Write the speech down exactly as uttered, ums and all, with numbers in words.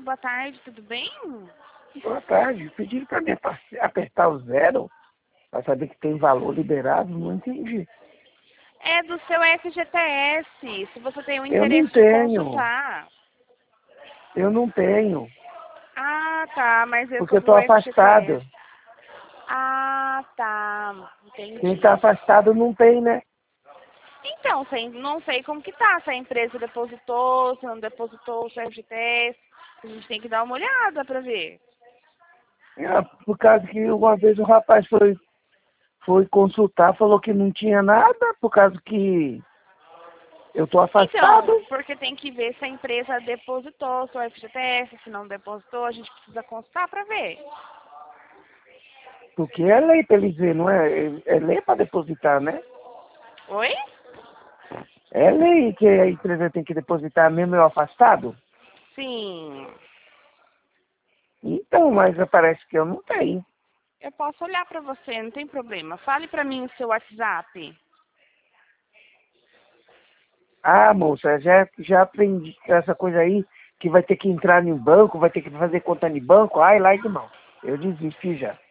boa tarde, tudo bem? Boa tarde. Pediram para mim apa- apertar o zero para saber que tem valor liberado. Não entendi. É do seu F G T S, se você tem o Eu não interesse de tenho. consultar. Eu não tenho. Ah, tá, mas é Porque eu sobre estou o F G T afastado. S. Ah, tá, Quem entendi. está afastado não tem, né? Então, sem- não sei como que tá, se a empresa depositou, se não depositou o seu F G T S. A gente tem que dar uma olhada pra ver. É, por causa que uma vez o rapaz foi, foi consultar, falou que não tinha nada, por causa que eu estou afastado. Então, porque tem que ver se a empresa depositou o seu F G T S, se não depositou, a gente precisa consultar pra ver. Porque é lei para eles ver, não é? É é lei para depositar, né? Oi? É lei que a empresa tem que depositar mesmo eu afastado. Sim. Então, mas parece que eu não tenho. Eu posso olhar pra você, não tem problema. Fale pra mim o seu WhatsApp. Ah, moça, já, já aprendi essa coisa aí, que vai ter que entrar em banco, vai ter que fazer conta em banco. Ai, lá de mão. Eu desisti já.